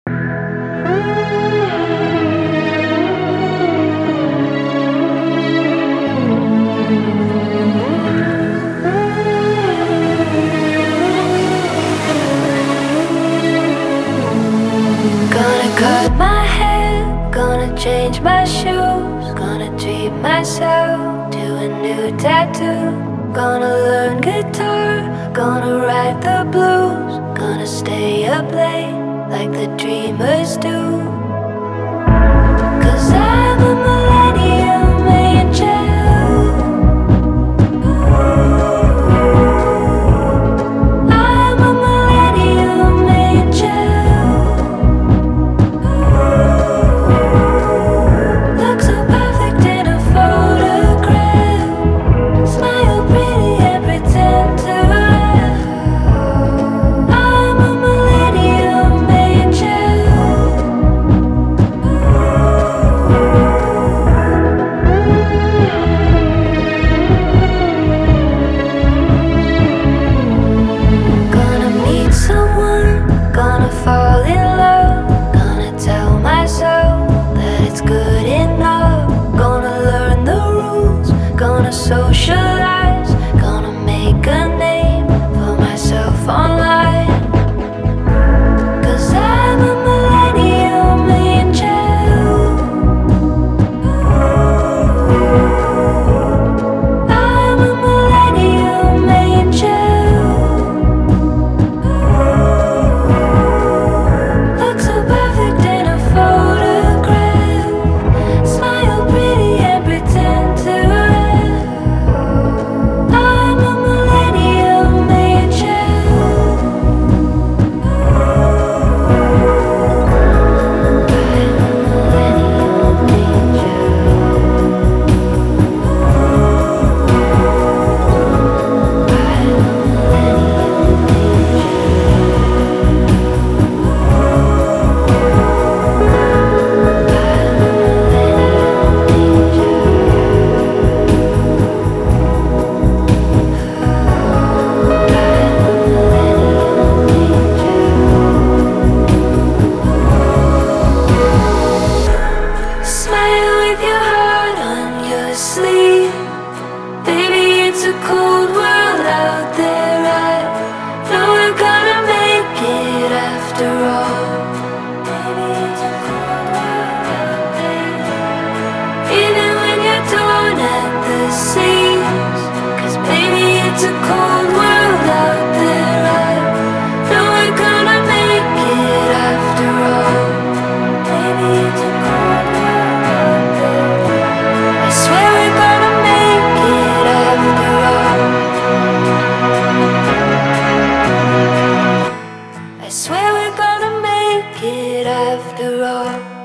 Gonna cut my hair, gonna change my shoes, gonna treat myself to a new tattoo. Gonna learn guitar, gonna write the blues, gonna stay up late like the dreamers do. 'Cause I'm a millennium angel. I'm a millennium angel. Look so perfect in a photograph. Smile pretty and pretend to laugh. I'm a millennium angel. Gonna meet someone, gonna fall in love, gonna tell myself that it's good enough. Gonna learn the rules, gonna socialize, gonna make a name for myself online. 'Cause I'm a millennium angel. I'm a millennium angel. Look so perfect in a photograph. Smile pretty and pretend to laugh. I'm a millennium angel. Smile with your heart on your sleeve. Baby, it's a cold world out there. I know we're gonna make it after all. Baby, it's a cold world out there. Even when you're torn at the seams. 'Cause baby, it's a cold world out there. I know we're gonna make it after all. Baby, it's a cold world out there. I swear we're gonna make it after all. I swear we're gonna make it after all.